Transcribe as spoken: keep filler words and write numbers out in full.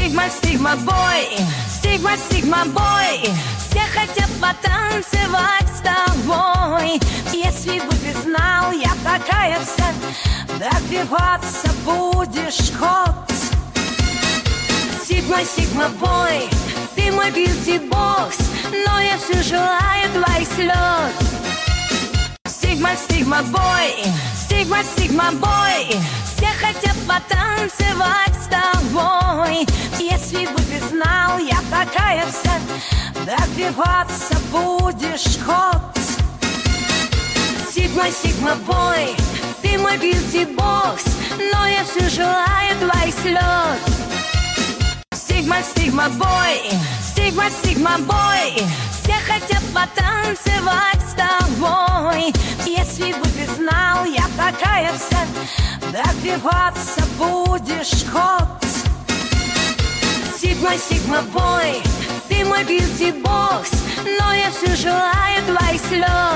Сигма, Сигма бой, Сигма, Сигма бой. Все хотят потанцевать с тобой. Если бы ты знал, я такая вся, добиваться будешь ход. Сигма, Сигма бой, ты мой бьюти-бокс, но я все желаю твоих слез. Сигма, Сигма бой, Сигма, Сигма бой. Все хотят потанцевать с тобой. Если бы ты знал, я такая вся, добиваться будешь ход. Сигма, Сигма бой, ты мой бьюти-бокс, но я все желаю твоих слез. Сигма, Сигма бой, Сигма, Сигма бой. Все хотят потанцевать с тобой. Если бы ты знал, я такая вся, добиваться будешь ход. Сигма, Сигма бой, ты мой бьюти-бокс, но я все желаю твоих слез.